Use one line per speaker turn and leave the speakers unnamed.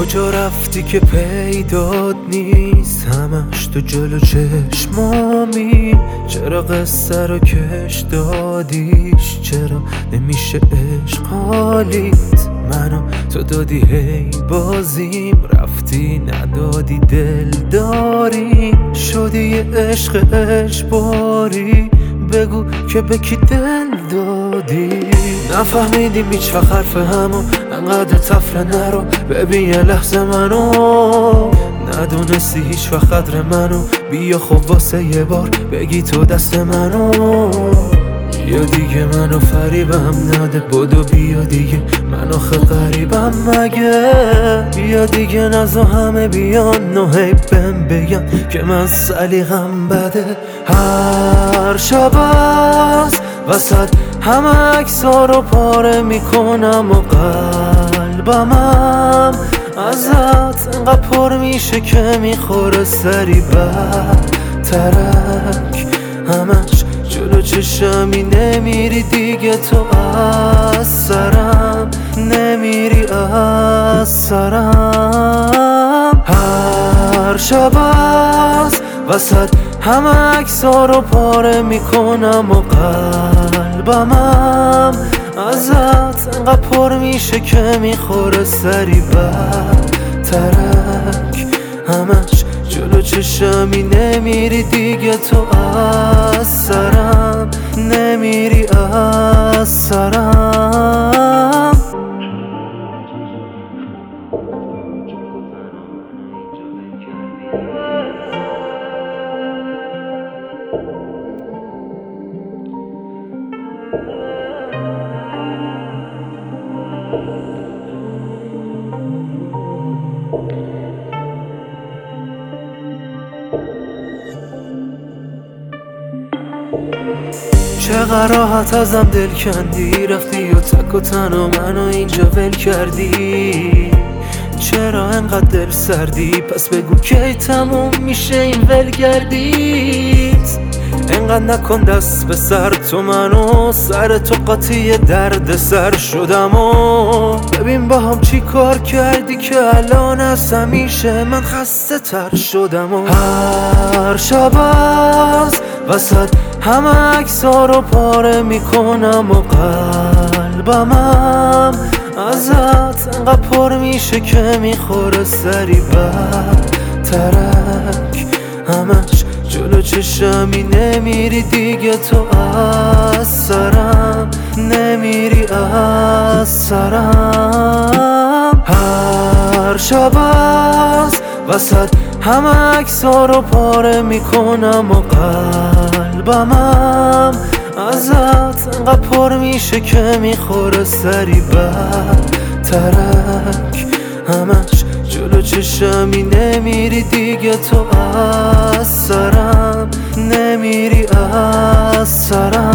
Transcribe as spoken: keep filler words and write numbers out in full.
کجا رفتی که پیدات نیست؟ همش تو جلو چشمامی. چرا قصه رو کش دادیش؟ چرا نمیشه عشق حالیت؟ منو تو دادی هی بازیم، رفتی ندادی دل داری. شدی یه عشق اجباری، بگو که به کی دل دادی؟ نفهمیدیم هیچ وقت حرف همو، انقدر تفره نرو ببین یه لحظه منو. ندونستی هیچ وقت قدر منو، بیا خب واسه یه بار بگی تو دست منو. بیا دیگه منو فریبم نده، بدو بیا دیگه من آخه غریبم مگه؟ بیا دیگه نزا همه بیان و هی بهم بگن که من سلیقم بده. هر شب از وسط همه عکس‌ها رو پاره میکنم و قلبمم ازت انقدر پر میشه که میخوره سری بد ترک. همش جلو چشمی نمیری دیگه، تو از سرم نمیری از سرم. هر شب از وسط همه عکس‌ها رو پاره میکنم و قلبمم ازت انقدر پر میشه که میخوره سری بد ترک. همش جلو چشمی نمیری دیگه، تو از سرم نمیری از سرم. چقدر راحت ازم دل کندی، رفتی و تک و تنها منو اینجا ول کردی. چرا انقدر دل سردی؟ پس بگو کی تموم میشه این ولگردیت؟ انقدر نکن دست به سر، تو منو سر تو قاطی درد سر شدم و ببین با هم چی کار کردی که الان از همیشه من خسته تر شدم. و هر شب از وسط همه عکس‌ها رو پاره میکنم و قلبمم ازت انقدر پر میشه که میخوره سری بد ترک. همش جلو چشمی نمیری دیگه، تو از سرم نمیری از سرم. هر شب از وسط همه عکس‌ها رو پاره میکنم و قلبمم ازت انقدر پر میشه که میخوره سری بد ترک. همش جلو چشمی نمیری دیگه، تو از سرم نمیری از سرم.